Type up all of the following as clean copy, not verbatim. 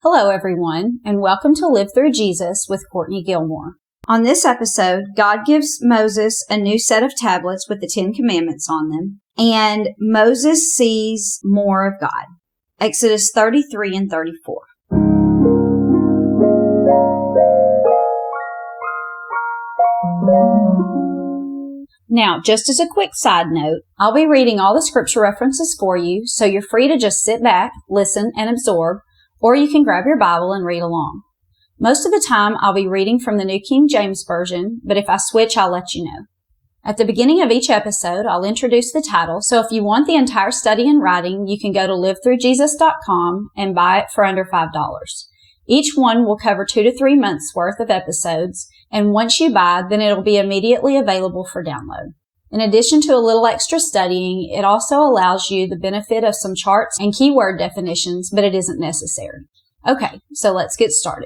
Hello, everyone, and welcome to Live Through Jesus with Courtney Gilmore. On this episode, God gives Moses a new set of tablets with the 10 Commandments on them, and Moses sees more of God. Exodus 33 and 34. Now, just as a quick side note, I'll be reading all the scripture references for you, so you're free to just sit back, listen, and absorb, or you can grab your Bible and read along. Most of the time, I'll be reading from the New King James Version, but if I switch, I'll let you know. At the beginning of each episode, I'll introduce the title, so if you want the entire study in writing, you can go to livethroughjesus.com and buy it for under $5. Each one will cover 2 to 3 months worth of episodes, and once you buy, then it'll be immediately available for download. In addition to a little extra studying, it also allows you the benefit of some charts and keyword definitions, but it isn't necessary. Okay, so let's get started.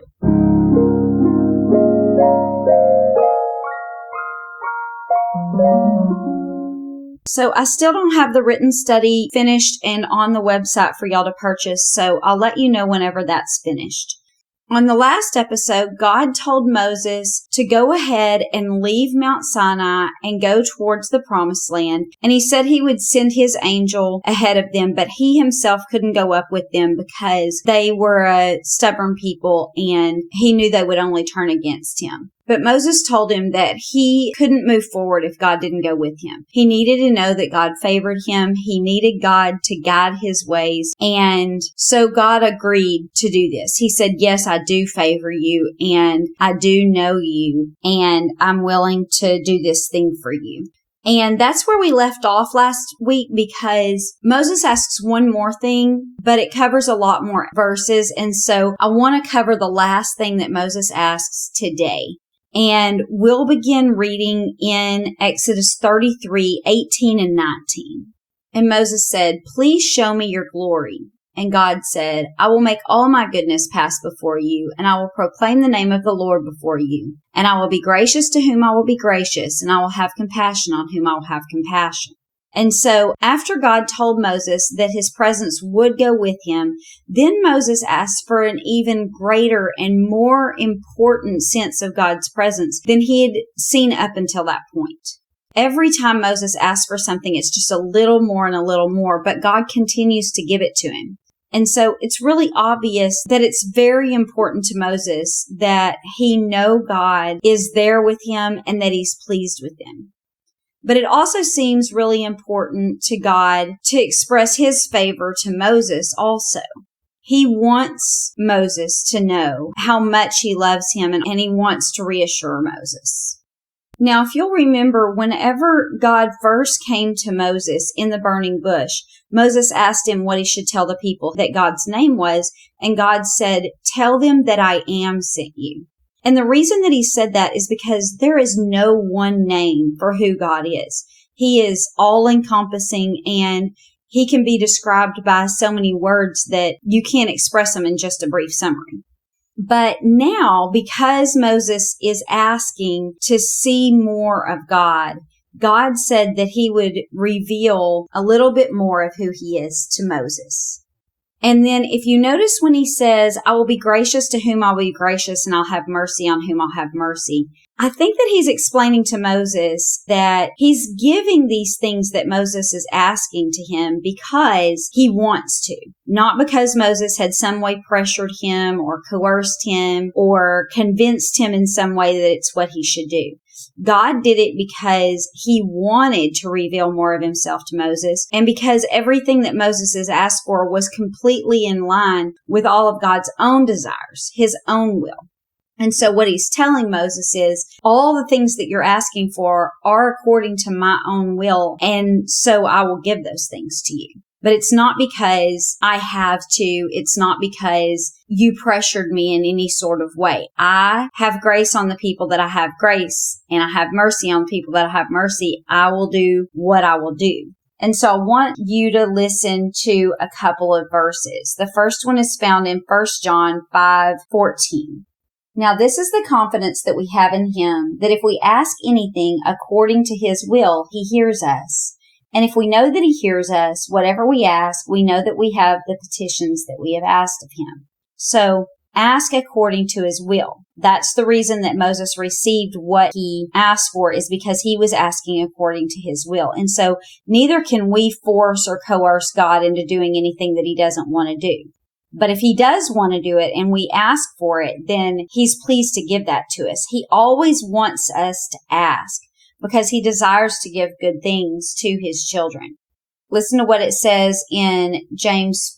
So I still don't have the written study finished and on the website for y'all to purchase, so I'll let you know whenever that's finished. On the last episode, God told Moses to go ahead and leave Mount Sinai and go towards the Promised Land. And he said he would send his angel ahead of them, but he himself couldn't go up with them because they were a stubborn people and he knew they would only turn against him. But Moses told him that he couldn't move forward if God didn't go with him. He needed to know that God favored him. He needed God to guide his ways. And so God agreed to do this. He said, yes, I do favor you and I do know you and I'm willing to do this thing for you. And that's where we left off last week because Moses asks one more thing, but it covers a lot more verses. And so I want to cover the last thing that Moses asks today. And we'll begin reading in Exodus 33, 18 and 19. And Moses said, please show me your glory. And God said, I will make all my goodness pass before you, and I will proclaim the name of the Lord before you. And I will be gracious to whom I will be gracious, and I will have compassion on whom I will have compassion. And so after God told Moses that his presence would go with him, then Moses asked for an even greater and more important sense of God's presence than he had seen up until that point. Every time Moses asks for something, it's just a little more and a little more, but God continues to give it to him. And so it's really obvious that it's very important to Moses that he know God is there with him and that he's pleased with him. But it also seems really important to God to express his favor to Moses also. He wants Moses to know how much he loves him and he wants to reassure Moses. Now, if you'll remember, whenever God first came to Moses in the burning bush, Moses asked him what he should tell the people that God's name was, and God said, tell them that I am sent you. And the reason that he said that is because there is no one name for who God is. He is all-encompassing and he can be described by so many words that you can't express them in just a brief summary. But now, because Moses is asking to see more of God, God said that he would reveal a little bit more of who he is to Moses. And then if you notice when he says, I will be gracious to whom I'll be gracious and I'll have mercy on whom I'll have mercy, I think that he's explaining to Moses that he's giving these things that Moses is asking to him because he wants to, not because Moses had some way pressured him or coerced him or convinced him in some way that it's what he should do. God did it because he wanted to reveal more of himself to Moses and because everything that Moses has asked for was completely in line with all of God's own desires, his own will. And so what he's telling Moses is all the things that you're asking for are according to my own will. And so I will give those things to you. But it's not because I have to. It's not because you pressured me in any sort of way. I have grace on the people that I have grace, and I have mercy on people that I have mercy. I will do what I will do. And so I want you to listen to a couple of verses. The first one is found in 1 John 5:14. Now this is the confidence that we have in him, that if we ask anything according to his will, he hears us. And if we know that he hears us, whatever we ask, we know that we have the petitions that we have asked of him. So ask according to his will. That's the reason that Moses received what he asked for, is because he was asking according to his will. And so neither can we force or coerce God into doing anything that he doesn't want to do. But if he does want to do it and we ask for it, then he's pleased to give that to us. He always wants us to ask because he desires to give good things to his children. Listen to what it says in James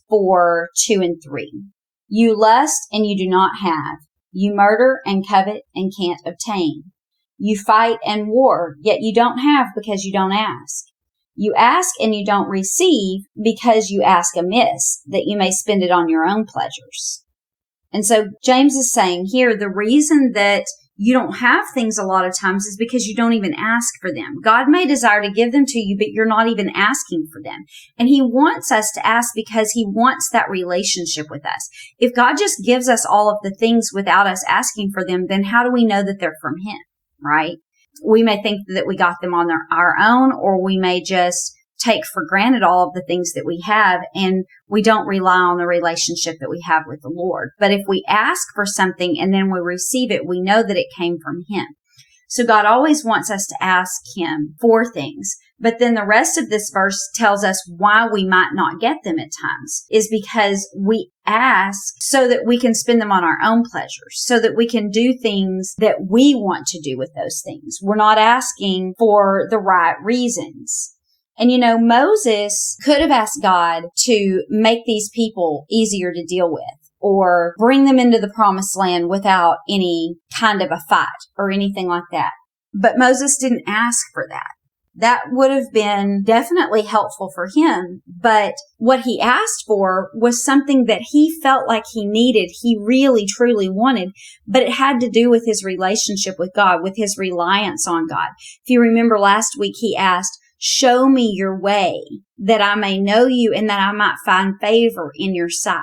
4:2-3. You lust and you do not have. You murder and covet and can't obtain. You fight and war, yet you don't have because you don't ask. You ask and you don't receive because you ask amiss, that you may spend it on your own pleasures. And so James is saying here, the reason that you don't have things a lot of times is because you don't even ask for them. God may desire to give them to you, but you're not even asking for them. And he wants us to ask because he wants that relationship with us. If God just gives us all of the things without us asking for them, then how do we know that they're from him, right? We may think that we got them on our own, or we may just take for granted all of the things that we have, and we don't rely on the relationship that we have with the Lord. But if we ask for something and then we receive it, we know that it came from him. So God always wants us to ask him for things. But then the rest of this verse tells us why we might not get them at times, is because we ask so that we can spend them on our own pleasures, so that we can do things that we want to do with those things. We're not asking for the right reasons. And Moses could have asked God to make these people easier to deal with, or bring them into the promised land without any kind of a fight or anything like that. But Moses didn't ask for that. That would have been definitely helpful for him. But what he asked for was something that he felt like he needed, he really, truly wanted. But it had to do with his relationship with God, with his reliance on God. If you remember last week, he asked, show me your way, that I may know you and that I might find favor in your sight.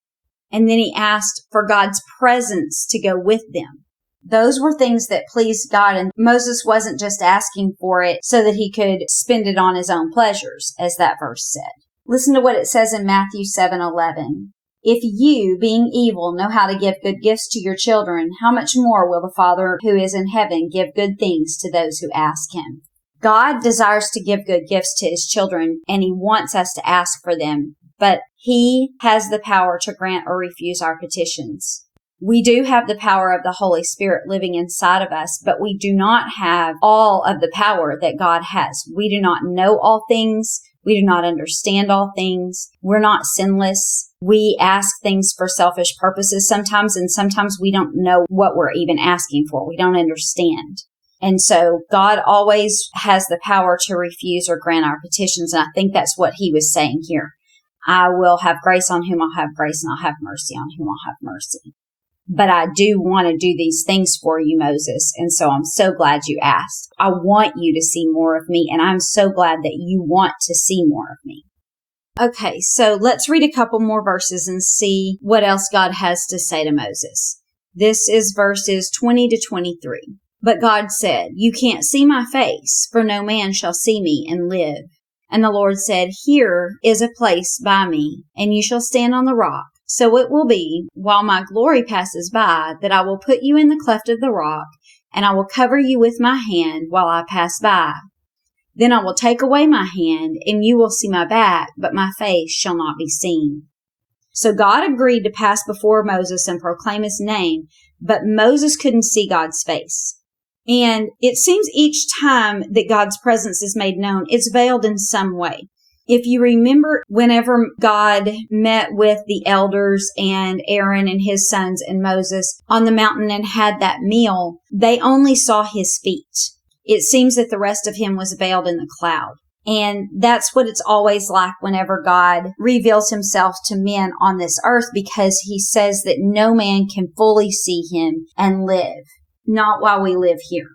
And then he asked for God's presence to go with them. Those were things that pleased God, and Moses wasn't just asking for it so that he could spend it on his own pleasures, as that verse said. Listen to what it says in Matthew 7:11. If you, being evil, know how to give good gifts to your children, how much more will the Father who is in heaven give good things to those who ask him? God desires to give good gifts to his children, and he wants us to ask for them, but he has the power to grant or refuse our petitions. We do have the power of the Holy Spirit living inside of us, but we do not have all of the power that God has. We do not know all things. We do not understand all things. We're not sinless. We ask things for selfish purposes sometimes, and sometimes we don't know what we're even asking for. We don't understand. And so God always has the power to refuse or grant our petitions. And I think that's what he was saying here. I will have grace on whom I'll have grace, and I'll have mercy on whom I'll have mercy. But I do want to do these things for you, Moses. And so I'm so glad you asked. I want you to see more of me, and I'm so glad that you want to see more of me. Okay, so let's read a couple more verses and see what else God has to say to Moses. This is verses 20-23. But God said, you can't see my face, for no man shall see me and live. And the Lord said, here is a place by me, and you shall stand on the rock. So it will be, while my glory passes by, that I will put you in the cleft of the rock, and I will cover you with my hand while I pass by. Then I will take away my hand, and you will see my back, but my face shall not be seen. So God agreed to pass before Moses and proclaim his name, but Moses couldn't see God's face. And it seems each time that God's presence is made known, it's veiled in some way. If you remember, whenever God met with the elders and Aaron and his sons and Moses on the mountain and had that meal, they only saw his feet. It seems that the rest of him was veiled in the cloud. And that's what it's always like whenever God reveals himself to men on this earth, because he says that no man can fully see him and live. Not while we live here.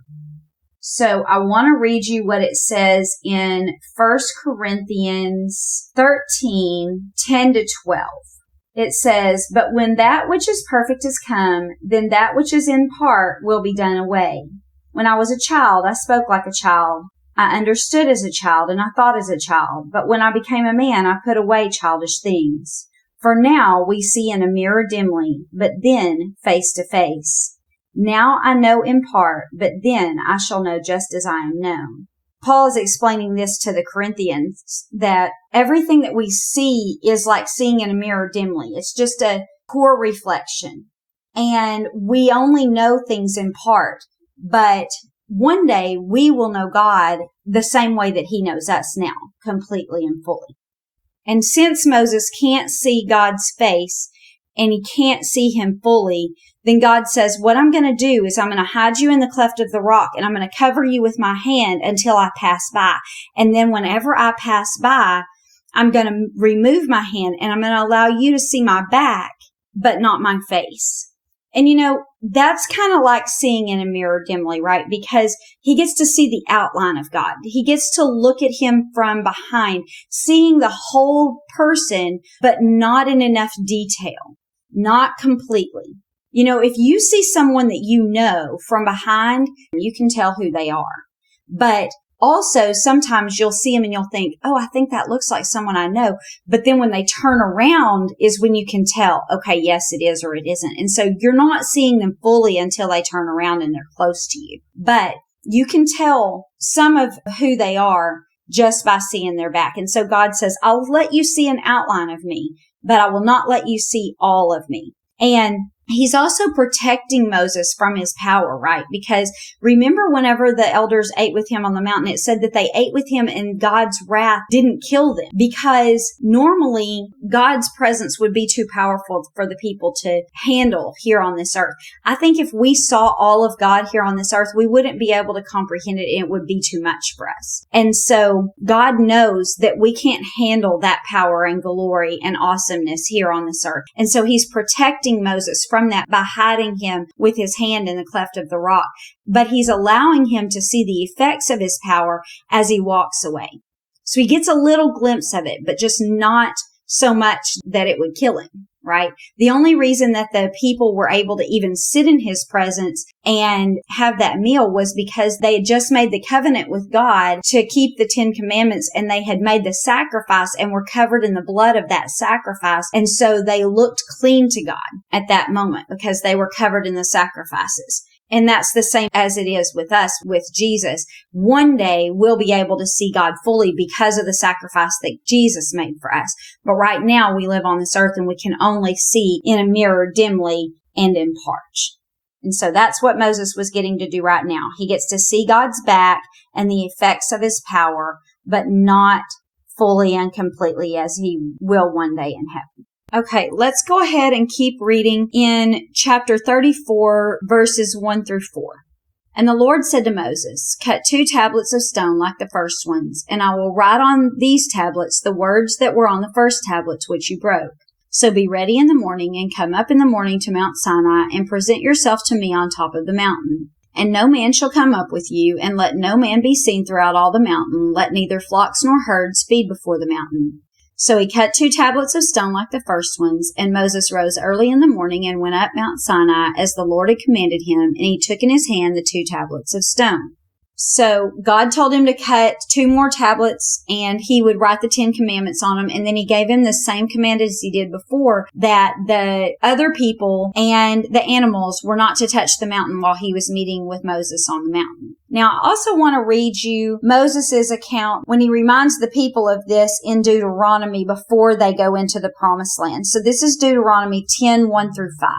So I want to read you what it says in 1 Corinthians 13:10-12. It says, but when that which is perfect is come, then that which is in part will be done away. When I was a child, I spoke like a child. I understood as a child, and I thought as a child. But when I became a man, I put away childish things. For now we see in a mirror dimly, but then face to face. Now I know in part, but then I shall know just as I am known. Paul is explaining this to the Corinthians, that everything that we see is like seeing in a mirror dimly. It's just a poor reflection. And we only know things in part, but one day we will know God the same way that he knows us now, completely and fully. And since Moses can't see God's face and he can't see him fully, then God says, what I'm going to do is I'm going to hide you in the cleft of the rock and I'm going to cover you with my hand until I pass by. And then whenever I pass by, I'm going to remove my hand and I'm going to allow you to see my back, but not my face. And that's kind of like seeing in a mirror dimly, right? Because he gets to see the outline of God. He gets to look at him from behind, seeing the whole person, but not in enough detail, not completely. If you see someone that you know from behind, you can tell who they are. But also, sometimes you'll see them and you'll think, oh, I think that looks like someone I know. But then when they turn around is when you can tell, okay, yes, it is or it isn't. And so you're not seeing them fully until they turn around and they're close to you. But you can tell some of who they are just by seeing their back. And so God says, I'll let you see an outline of me, but I will not let you see all of me. And he's also protecting Moses from his power, right? Because remember whenever the elders ate with him on the mountain, it said that they ate with him and God's wrath didn't kill them, because normally God's presence would be too powerful for the people to handle here on this earth. I think if we saw all of God here on this earth, we wouldn't be able to comprehend it and it would be too much for us. And so God knows that we can't handle that power and glory and awesomeness here on this earth. And so he's protecting Moses from that by hiding him with his hand in the cleft of the rock. But he's allowing him to see the effects of his power as he walks away. So he gets a little glimpse of it, but just not so much that it would kill him, right? The only reason that the people were able to even sit in his presence and have that meal was because they had just made the covenant with God to keep the 10 Commandments, and they had made the sacrifice and were covered in the blood of that sacrifice. And so they looked clean to God at that moment because they were covered in the sacrifices. And that's the same as it is with us, with Jesus. One day we'll be able to see God fully because of the sacrifice that Jesus made for us. But right now we live on this earth and we can only see in a mirror dimly and in part. And so that's what Moses was getting to do right now. He gets to see God's back and the effects of his power, but not fully and completely as he will one day in heaven. Okay, let's go ahead and keep reading in chapter 34, verses 1 through 4. And the Lord said to Moses, cut 2 tablets of stone like the first ones, and I will write on these tablets the words that were on the first tablets which you broke. So be ready in the morning and come up in the morning to Mount Sinai and present yourself to me on top of the mountain. And no man shall come up with you, and let no man be seen throughout all the mountain. Let neither flocks nor herds feed before the mountain. So he cut 2 tablets of stone like the first ones, and Moses rose early in the morning and went up Mount Sinai as the Lord had commanded him, and he took in his hand the 2 tablets of stone. So God told him to cut 2 more tablets and he would write the 10 commandments on them. And then he gave him the same command as he did before, that the other people and the animals were not to touch the mountain while he was meeting with Moses on the mountain. Now, I also want to read you Moses' account when he reminds the people of this in Deuteronomy before they go into the promised land. So this is Deuteronomy 10, 1 through 5.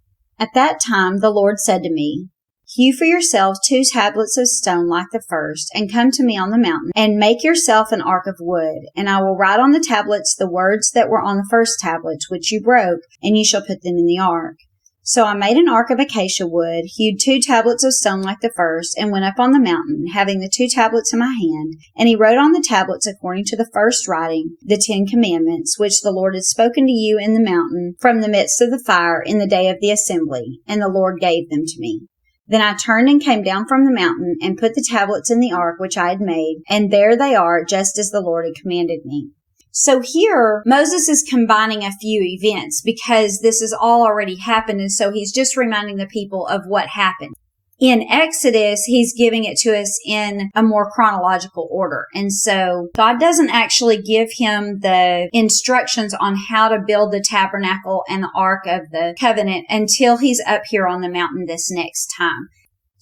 At that time, the Lord said to me, hew for yourselves 2 tablets of stone like the first, and come to me on the mountain, and make yourself an ark of wood. And I will write on the tablets the words that were on the first tablets, which you broke, and you shall put them in the ark. So I made an ark of acacia wood, hewed 2 tablets of stone like the first, and went up on the mountain, having the 2 tablets in my hand. And he wrote on the tablets, according to the first writing, the 10 commandments, which the Lord had spoken to you in the mountain from the midst of the fire in the day of the assembly. And the Lord gave them to me. Then I turned and came down from the mountain and put the tablets in the ark which I had made, and there they are, just as the Lord had commanded me. So here, Moses is combining a few events because this has all already happened, and so he's just reminding the people of what happened. In Exodus, he's giving it to us in a more chronological order. And so God doesn't actually give him the instructions on how to build the tabernacle and the Ark of the Covenant until he's up here on the mountain this next time.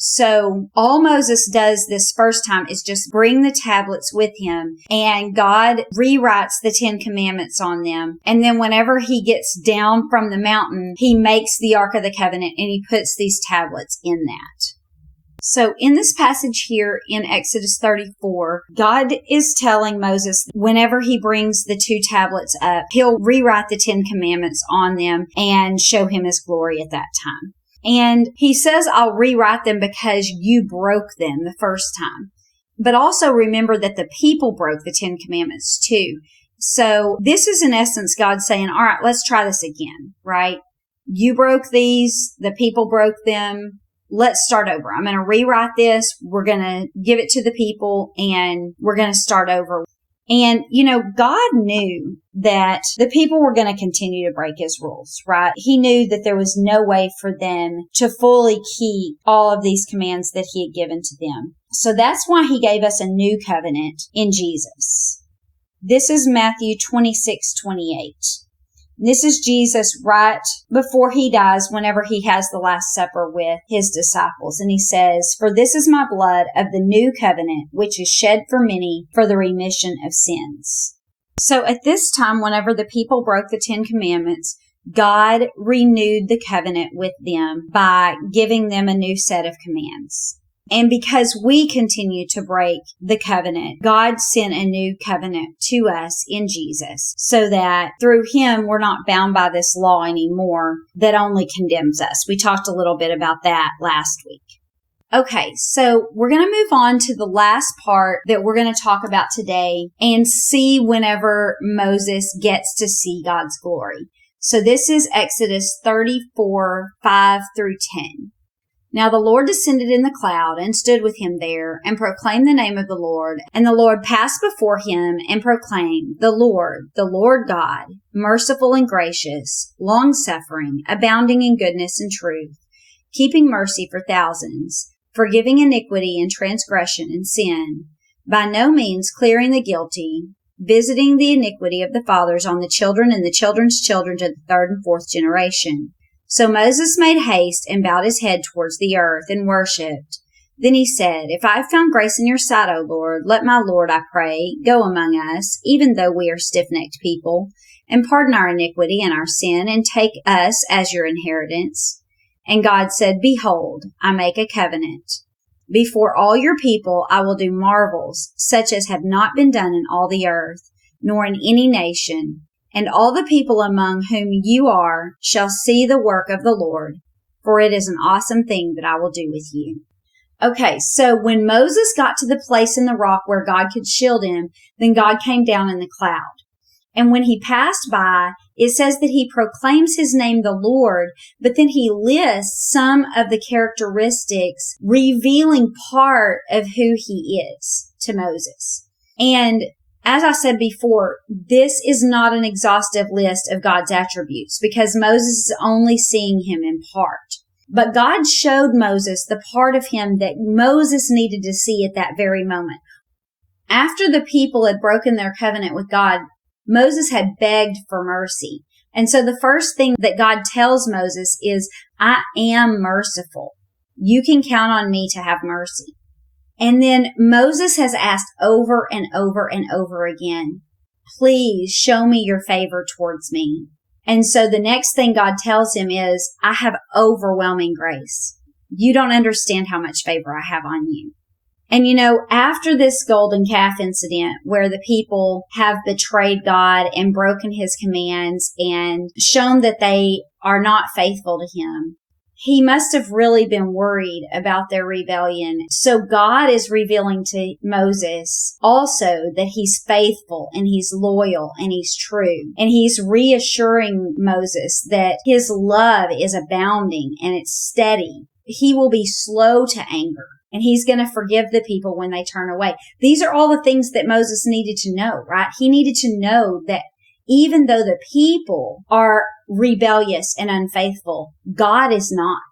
So all Moses does this first time is just bring the tablets with him, and God rewrites the 10 Commandments on them. And then whenever he gets down from the mountain, he makes the Ark of the Covenant and he puts these tablets in that. So in this passage here in Exodus 34, God is telling Moses whenever he brings the 2 tablets up, he'll rewrite the 10 Commandments on them and show him his glory at that time. And he says, I'll rewrite them because you broke them the first time. But also remember that the people broke the 10 Commandments too. So this is in essence God saying, all right, let's try this again, right? You broke these, the people broke them. Let's start over. I'm going to rewrite this. We're going to give it to the people and we're going to start over. And, God knew that the people were going to continue to break his rules, right? He knew that there was no way for them to fully keep all of these commands that he had given to them. So that's why he gave us a new covenant in Jesus. This is Matthew 26:28. This is Jesus right before he dies, whenever he has the Last Supper with his disciples. And he says, "For this is my blood of the new covenant, which is shed for many for the remission of sins." So at this time, whenever the people broke the 10 Commandments, God renewed the covenant with them by giving them a new set of commands. And because we continue to break the covenant, God sent a new covenant to us in Jesus so that through him, we're not bound by this law anymore that only condemns us. We talked a little bit about that last week. Okay, so we're going to move on to the last part that we're going to talk about today and see whenever Moses gets to see God's glory. So this is Exodus 34, 5 through 10. Now the Lord descended in the cloud and stood with him there and proclaimed the name of the Lord. And the Lord passed before him and proclaimed, the Lord God, merciful and gracious, long-suffering, abounding in goodness and truth, keeping mercy for thousands, forgiving iniquity and transgression and sin, by no means clearing the guilty, visiting the iniquity of the fathers on the children and the children's children to the 3rd and 4th generation. So Moses made haste and bowed his head towards the earth and worshipped. Then he said, "If I have found grace in your sight, O Lord, let my Lord, I pray, go among us, even though we are stiff-necked people, and pardon our iniquity and our sin, and take us as your inheritance." And God said, "Behold, I make a covenant. Before all your people I will do marvels, such as have not been done in all the earth, nor in any nation. And all the people among whom you are shall see the work of the Lord, for it is an awesome thing that I will do with you." Okay, so when Moses got to the place in the rock where God could shield him, then God came down in the cloud. And when he passed by, it says that he proclaims his name, the Lord, but then he lists some of the characteristics revealing part of who he is to Moses. And as I said before, this is not an exhaustive list of God's attributes because Moses is only seeing him in part. But God showed Moses the part of him that Moses needed to see at that very moment. After the people had broken their covenant with God, Moses had begged for mercy. And so the first thing that God tells Moses is, "I am merciful. You can count on me to have mercy." And then Moses has asked over and over and over again, "Please show me your favor towards me." And so the next thing God tells him is, "I have overwhelming grace. You don't understand how much favor I have on you." And after this golden calf incident where the people have betrayed God and broken his commands and shown that they are not faithful to him, he must have really been worried about their rebellion. So God is revealing to Moses also that he's faithful and he's loyal and he's true. And he's reassuring Moses that his love is abounding and it's steady. He will be slow to anger and he's going to forgive the people when they turn away. These are all the things that Moses needed to know, right? He needed to know that even though the people are rebellious and unfaithful, God is not.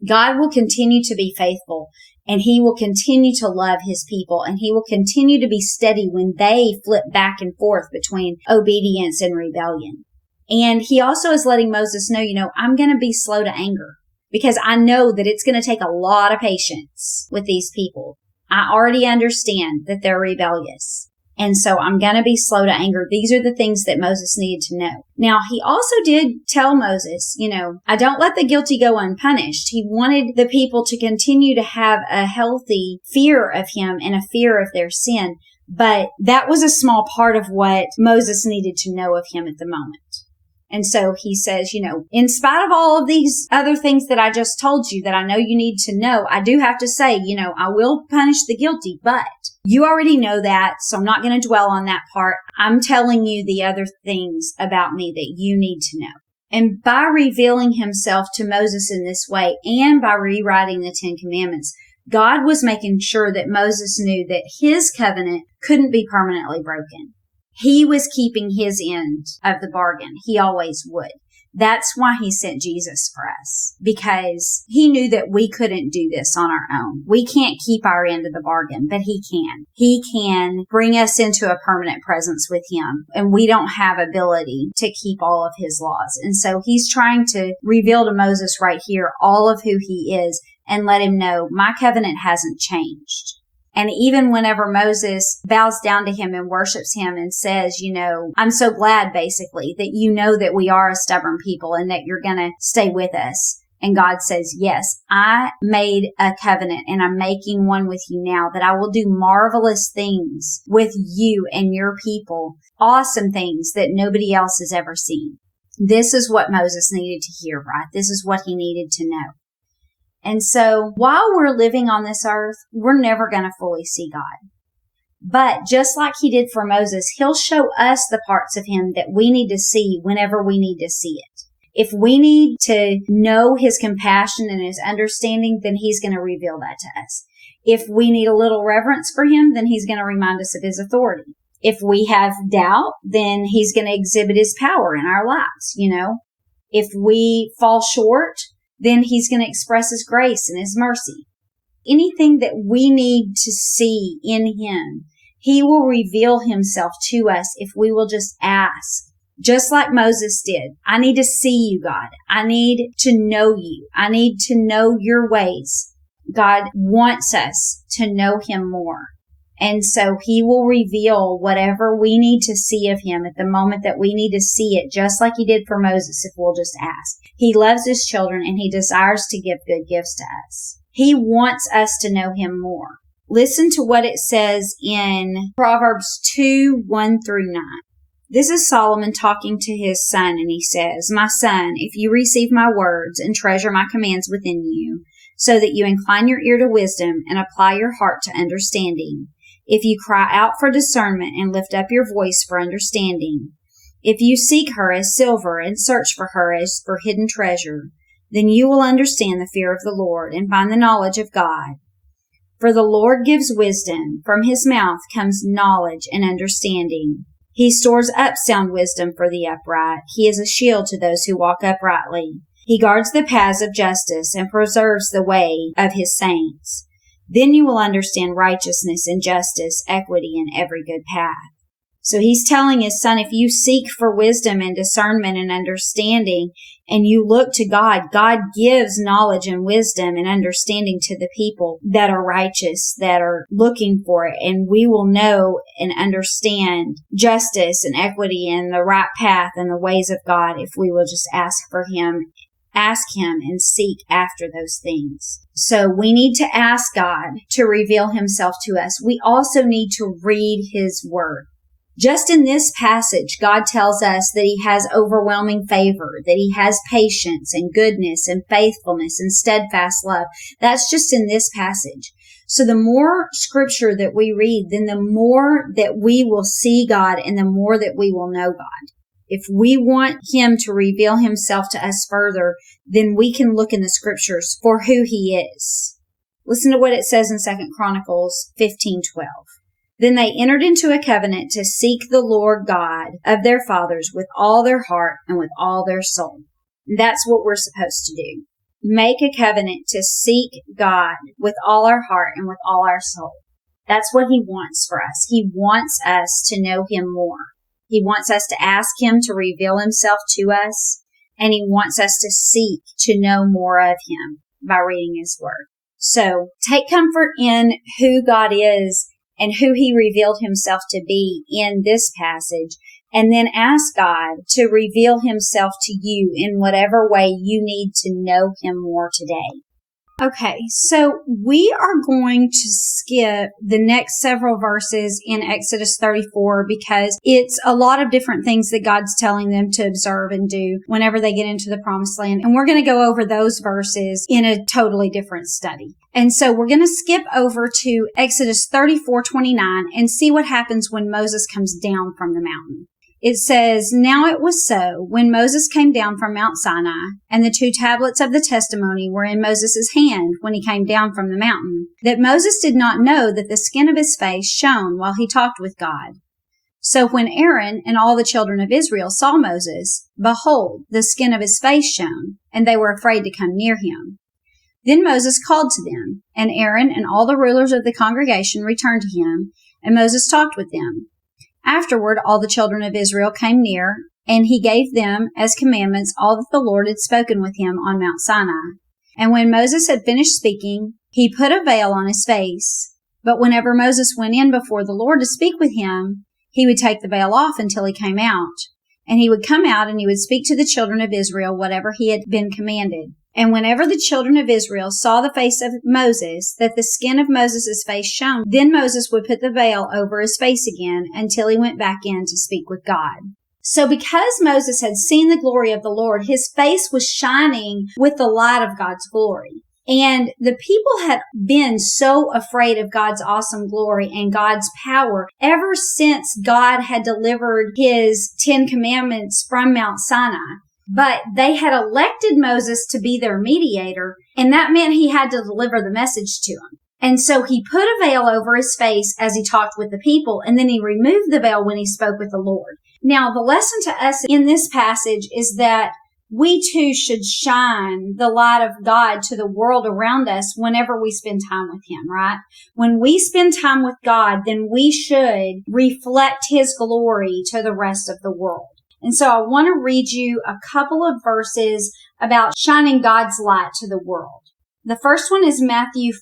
God will continue to be faithful, and he will continue to love his people, and he will continue to be steady when they flip back and forth between obedience and rebellion. And he also is letting Moses know, I'm going to be slow to anger because I know that it's going to take a lot of patience with these people. I already understand that they're rebellious. And so I'm going to be slow to anger. These are the things that Moses needed to know. Now, he also did tell Moses, I don't let the guilty go unpunished. He wanted the people to continue to have a healthy fear of him and a fear of their sin. But that was a small part of what Moses needed to know of him at the moment. And so he says, in spite of all of these other things that I just told you that I know you need to know, I do have to say, I will punish the guilty, but you already know that, so I'm not going to dwell on that part. I'm telling you the other things about me that you need to know. And by revealing himself to Moses in this way and by rewriting the Ten Commandments, God was making sure that Moses knew that his covenant couldn't be permanently broken. He was keeping his end of the bargain. He always would. That's why he sent Jesus for us, because he knew that we couldn't do this on our own. We can't keep our end of the bargain, but he can. He can bring us into a permanent presence with him, and we don't have ability to keep all of his laws. And so he's trying to reveal to Moses right here all of who he is and let him know my covenant hasn't changed. And even whenever Moses bows down to him and worships him and says, I'm so glad basically that you know that we are a stubborn people and that you're going to stay with us. And God says, yes, I made a covenant and I'm making one with you now that I will do marvelous things with you and your people, awesome things that nobody else has ever seen. This is what Moses needed to hear, right? This is what he needed to know. And so while we're living on this earth, we're never going to fully see God. But just like he did for Moses, he'll show us the parts of him that we need to see whenever we need to see it. If we need to know his compassion and his understanding, then he's going to reveal that to us. If we need a little reverence for him, then he's going to remind us of his authority. If we have doubt, then he's going to exhibit his power in our lives, If we fall short, then he's going to express his grace and his mercy. Anything that we need to see in him, he will reveal himself to us if we will just ask. Just like Moses did. I need to see you, God. I need to know you. I need to know your ways. God wants us to know him more. And so he will reveal whatever we need to see of him at the moment that we need to see it, just like he did for Moses if we'll just ask. He loves his children and he desires to give good gifts to us. He wants us to know him more. Listen to what it says in Proverbs 2:1-9. This is Solomon talking to his son, and he says, My son, if you receive my words and treasure my commands within you, so that you incline your ear to wisdom and apply your heart to understanding, if you cry out for discernment and lift up your voice for understanding, if you seek her as silver and search for her as for hidden treasure, then you will understand the fear of the Lord and find the knowledge of God. For the Lord gives wisdom. From his mouth comes knowledge and understanding. He stores up sound wisdom for the upright. He is a shield to those who walk uprightly. He guards the paths of justice and preserves the way of his saints. Then you will understand righteousness and justice, equity, and every good path. So he's telling his son, if you seek for wisdom and discernment and understanding, and you look to God, God gives knowledge and wisdom and understanding to the people that are righteous, that are looking for it. And we will know and understand justice and equity and the right path and the ways of God if we will just ask him and seek after those things. So we need to ask God to reveal himself to us. We also need to read his word. Just in this passage, God tells us that he has overwhelming favor, that he has patience and goodness and faithfulness and steadfast love. That's just in this passage. So the more scripture that we read, then the more that we will see God and the more that we will know God. If we want him to reveal himself to us further, then we can look in the scriptures for who he is. Listen to what it says in 2 Chronicles 15:12. Then they entered into a covenant to seek the Lord God of their fathers with all their heart and with all their soul. And that's what we're supposed to do. make a covenant to seek God with all our heart and with all our soul. That's what He wants for us. He wants us to know Him more. He wants us to ask Him to reveal Himself to us, and He wants us to seek to know more of Him by reading His Word. So take comfort in who God is and who He revealed Himself to be in this passage, and then ask God to reveal Himself to you in whatever way you need to know Him more today. Okay, so we are going to skip the next several verses in Exodus 34 because it's a lot of different things that God's telling them to observe and do whenever they get into the Promised Land. And we're going to go over those verses in a totally different study. And so we're going to skip over to Exodus 34:29 and see what happens when Moses comes down from the mountain. It says, "Now it was so, when Moses came down from Mount Sinai, and the 2 tablets of the testimony were in Moses' hand when he came down from the mountain, that Moses did not know that the skin of his face shone while he talked with God. So when Aaron and all the children of Israel saw Moses, behold, the skin of his face shone, and they were afraid to come near him. Then Moses called to them, and Aaron and all the rulers of the congregation returned to him, and Moses talked with them. Afterward, all the children of Israel came near, and he gave them as commandments all that the Lord had spoken with him on Mount Sinai. And when Moses had finished speaking, he put a veil on his face. But whenever Moses went in before the Lord to speak with him, he would take the veil off until he came out. And he would come out and he would speak to the children of Israel whatever he had been commanded. And whenever the children of Israel saw the face of Moses, that the skin of Moses' face shone, then Moses would put the veil over his face again until he went back in to speak with God." So because Moses had seen the glory of the Lord, his face was shining with the light of God's glory. And the people had been so afraid of God's awesome glory and God's power ever since God had delivered his 10 commandments from Mount Sinai. But they had elected Moses to be their mediator, and that meant he had to deliver the message to them. And so he put a veil over his face as he talked with the people, and then he removed the veil when he spoke with the Lord. Now, the lesson to us in this passage is that we too should shine the light of God to the world around us whenever we spend time with Him, right? When we spend time with God, then we should reflect His glory to the rest of the world. And so I want to read you a couple of verses about shining God's light to the world. The first one is Matthew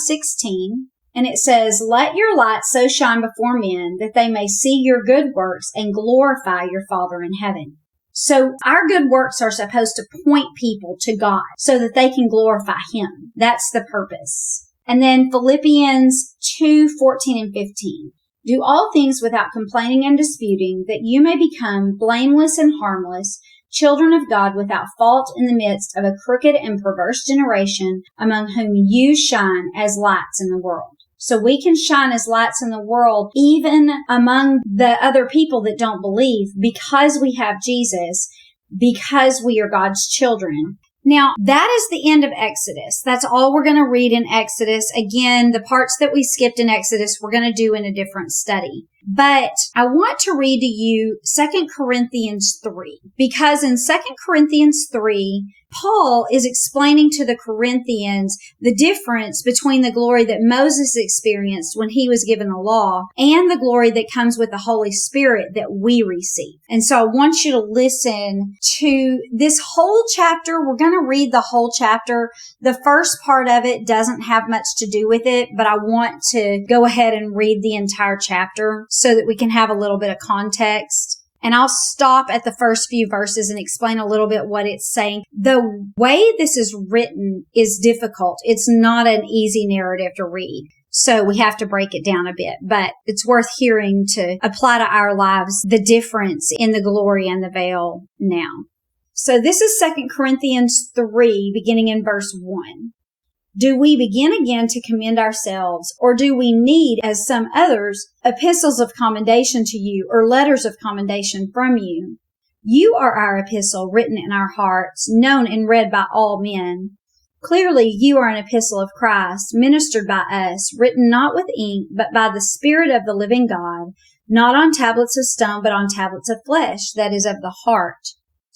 5:16, and it says, "Let your light so shine before men that they may see your good works and glorify your Father in heaven." So our good works are supposed to point people to God so that they can glorify Him. That's the purpose. And then Philippians 2:14 and 15. "Do all things without complaining and disputing, that you may become blameless and harmless, children of God without fault in the midst of a crooked and perverse generation, among whom you shine as lights in the world." So we can shine as lights in the world, even among the other people that don't believe, because we have Jesus, because we are God's children. Now, that is the end of Exodus. That's all we're going to read in Exodus. Again, the parts that we skipped in Exodus, we're going to do in a different study. But I want to read to you 2 Corinthians 3, because in 2 Corinthians 3, Paul is explaining to the Corinthians the difference between the glory that Moses experienced when he was given the law and the glory that comes with the Holy Spirit that we receive. And so I want you to listen to this whole chapter. We're going to read the whole chapter. The first part of it doesn't have much to do with it, but I want to go ahead and read the entire chapter so that we can have a little bit of context. And I'll stop at the first few verses and explain a little bit what it's saying. The way this is written is difficult. It's not an easy narrative to read. So we have to break it down a bit, but it's worth hearing to apply to our lives the difference in the glory and the veil now. So this is 2 Corinthians 3, beginning in verse 1. "Do we begin again to commend ourselves, or do we need, as some others, epistles of commendation to you, or letters of commendation from you? You are our epistle, written in our hearts, known and read by all men. Clearly, you are an epistle of Christ, ministered by us, written not with ink, but by the Spirit of the living God, not on tablets of stone, but on tablets of flesh, that is, of the heart.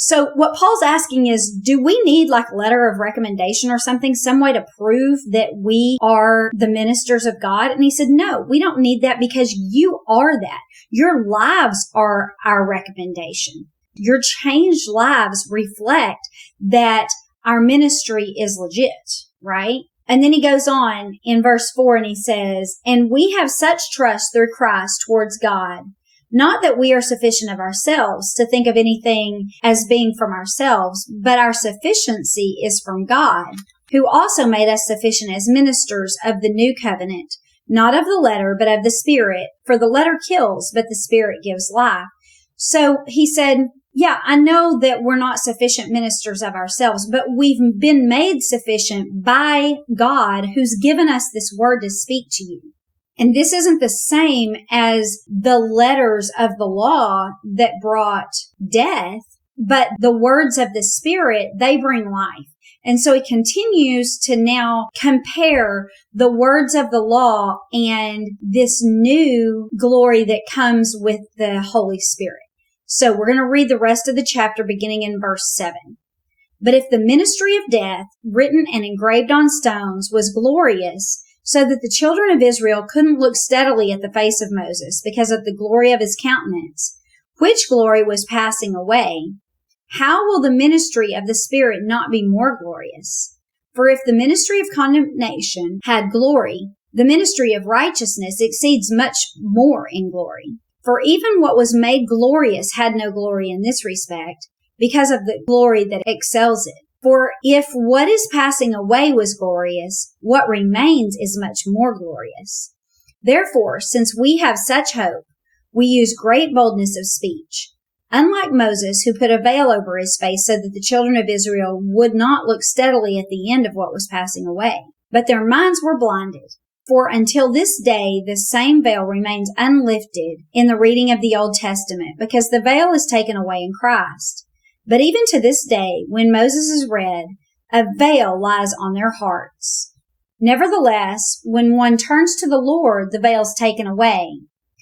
So what Paul's asking is, do we need like a letter of recommendation or something, some way to prove that we are the ministers of God? And he said, no, we don't need that because you are that. Your lives are our recommendation. Your changed lives reflect that our ministry is legit, right? And then he goes on in verse 4 and he says, and we have such trust through Christ towards God. Not that we are sufficient of ourselves to think of anything as being from ourselves, but our sufficiency is from God, who also made us sufficient as ministers of the new covenant, not of the letter, but of the Spirit. For the letter kills, but the Spirit gives life. So he said, yeah, I know that we're not sufficient ministers of ourselves, but we've been made sufficient by God, who's given us this word to speak to you. And this isn't the same as the letters of the law that brought death, but the words of the Spirit, they bring life. And so he continues to now compare the words of the law and this new glory that comes with the Holy Spirit. So we're going to read the rest of the chapter beginning in verse 7. But if the ministry of death, written and engraved on stones, was glorious, so that the children of Israel couldn't look steadily at the face of Moses because of the glory of his countenance, which glory was passing away, how will the ministry of the Spirit not be more glorious? For if the ministry of condemnation had glory, the ministry of righteousness exceeds much more in glory. For even what was made glorious had no glory in this respect, because of the glory that excels it. For if what is passing away was glorious, what remains is much more glorious. Therefore, since we have such hope, we use great boldness of speech. Unlike Moses, who put a veil over his face so that the children of Israel would not look steadily at the end of what was passing away, but their minds were blinded. For until this day, the same veil remains unlifted in the reading of the Old Testament, because the veil is taken away in Christ. But even to this day, when Moses is read, a veil lies on their hearts. Nevertheless, when one turns to the Lord, the veil is taken away.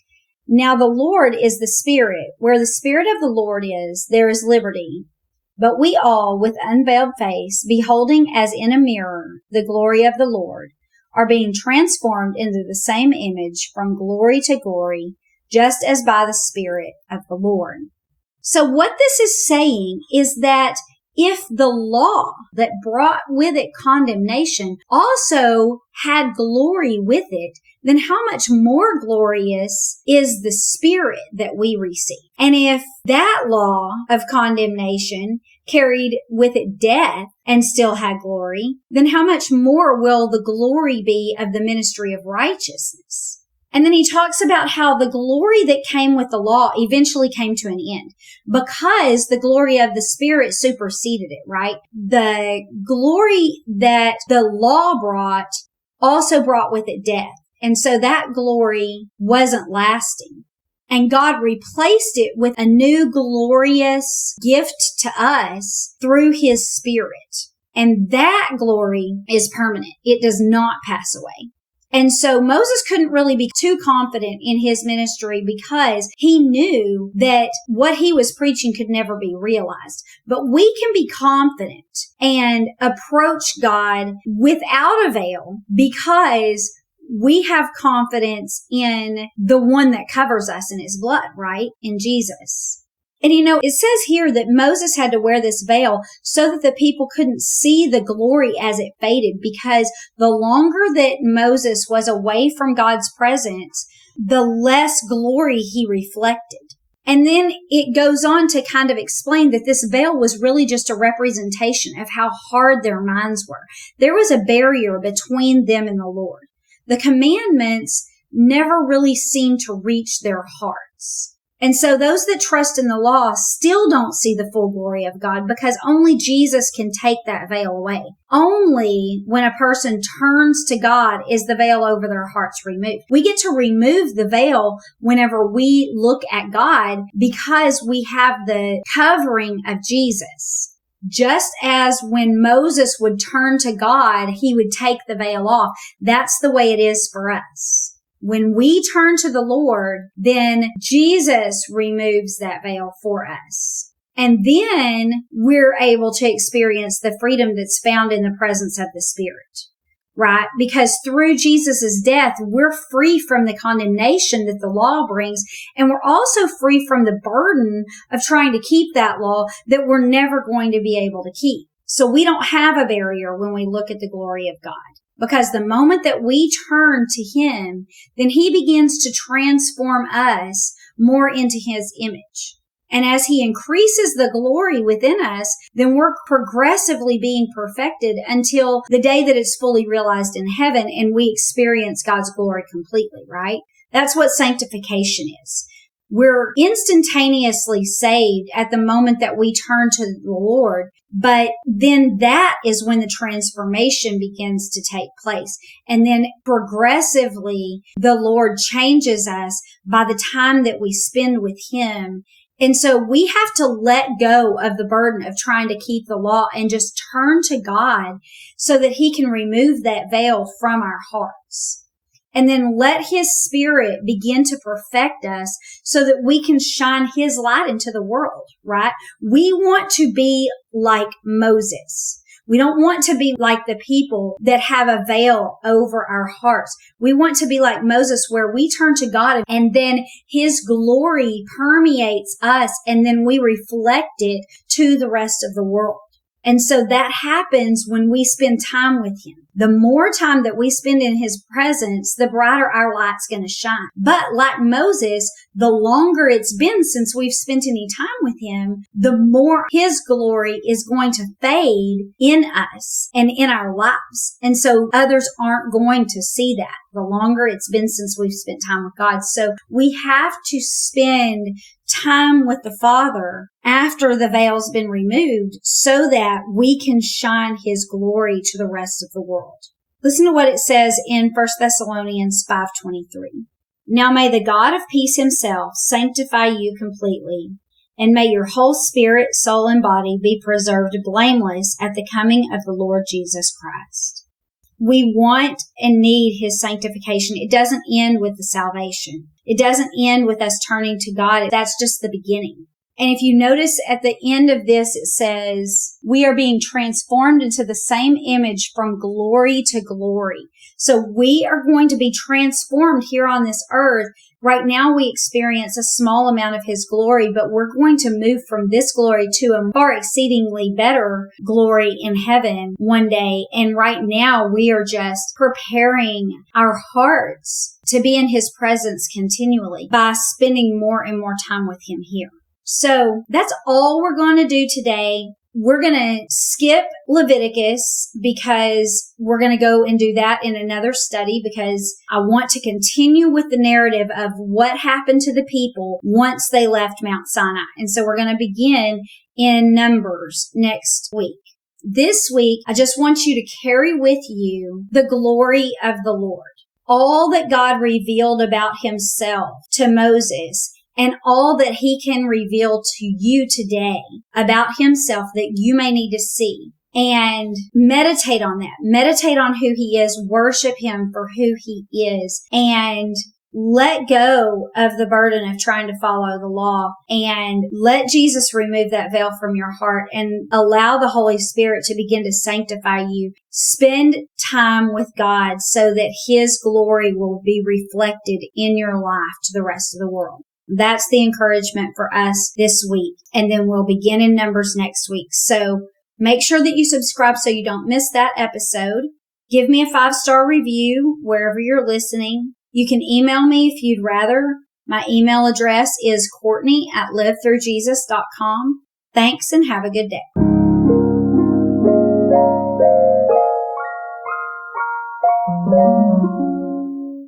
Now the Lord is the Spirit. Where the Spirit of the Lord is, there is liberty. But we all, with unveiled face, beholding as in a mirror the glory of the Lord, are being transformed into the same image from glory to glory, just as by the Spirit of the Lord. So what this is saying is that if the law that brought with it condemnation also had glory with it, then how much more glorious is the Spirit that we receive? And if that law of condemnation carried with it death and still had glory, then how much more will the glory be of the ministry of righteousness? And then he talks about how the glory that came with the law eventually came to an end because the glory of the Spirit superseded it, right? The glory that the law brought also brought with it death. And so that glory wasn't lasting. And God replaced it with a new glorious gift to us through his Spirit. And that glory is permanent. It does not pass away. And so Moses couldn't really be too confident in his ministry because he knew that what he was preaching could never be realized. But we can be confident and approach God without a veil because we have confidence in the one that covers us in his blood, right? In Jesus. And it says here that Moses had to wear this veil so that the people couldn't see the glory as it faded, because the longer that Moses was away from God's presence, the less glory he reflected. And then it goes on to kind of explain that this veil was really just a representation of how hard their minds were. There was a barrier between them and the Lord. The commandments never really seemed to reach their hearts. And so those that trust in the law still don't see the full glory of God because only Jesus can take that veil away. Only when a person turns to God is the veil over their hearts removed. We get to remove the veil whenever we look at God because we have the covering of Jesus. Just as when Moses would turn to God, he would take the veil off. That's the way it is for us. When we turn to the Lord, then Jesus removes that veil for us. And then we're able to experience the freedom that's found in the presence of the Spirit, right? Because through Jesus' death, we're free from the condemnation that the law brings. And we're also free from the burden of trying to keep that law that we're never going to be able to keep. So we don't have a barrier when we look at the glory of God. Because the moment that we turn to Him, then He begins to transform us more into His image. And as He increases the glory within us, then we're progressively being perfected until the day that it's fully realized in heaven and we experience God's glory completely, right? That's what sanctification is. We're instantaneously saved at the moment that we turn to the Lord, but then that is when the transformation begins to take place. And then progressively, the Lord changes us by the time that we spend with Him. And so we have to let go of the burden of trying to keep the law and just turn to God so that He can remove that veil from our hearts. And then let His Spirit begin to perfect us so that we can shine His light into the world, right? We want to be like Moses. We don't want to be like the people that have a veil over our hearts. We want to be like Moses, where we turn to God and then His glory permeates us and then we reflect it to the rest of the world. And so that happens when we spend time with Him. The more time that we spend in His presence, the brighter our light's going to shine. But like Moses, the longer it's been since we've spent any time with Him, the more His glory is going to fade in us and in our lives. And so others aren't going to see that the longer it's been since we've spent time with God. So we have to spend time with the Father after the veil's been removed so that we can shine His glory to the rest of the world. Listen to what it says in 1 Thessalonians 5:23. Now may the God of peace Himself sanctify you completely, and may your whole spirit, soul, and body be preserved blameless at the coming of the Lord Jesus Christ. We want and need His sanctification. It doesn't end with the salvation. It doesn't end with us turning to God. That's just the beginning. And if you notice at the end of this, it says, we are being transformed into the same image from glory to glory. So we are going to be transformed here on this earth. Right now we experience a small amount of His glory, but we're going to move from this glory to a far exceedingly better glory in heaven one day. And right now we are just preparing our hearts to be in His presence continually by spending more and more time with Him here. So that's all we're going to do today. We're going to skip Leviticus because we're going to go and do that in another study, because I want to continue with the narrative of what happened to the people once they left Mount Sinai. And so we're going to begin in Numbers next week. This week, I just want you to carry with you the glory of the Lord. All that God revealed about Himself to Moses, and all that He can reveal to you today about Himself that you may need to see. And meditate on that. Meditate on who He is. Worship Him for who He is. And let go of the burden of trying to follow the law. And let Jesus remove that veil from your heart and allow the Holy Spirit to begin to sanctify you. Spend time with God so that His glory will be reflected in your life to the rest of the world. That's the encouragement for us this week. And then we'll begin in Numbers next week. So make sure that you subscribe so you don't miss that episode. Give me a 5-star review wherever you're listening. You can email me if you'd rather. My email address is Courtney@livethroughjesus.com. Thanks and have a good day.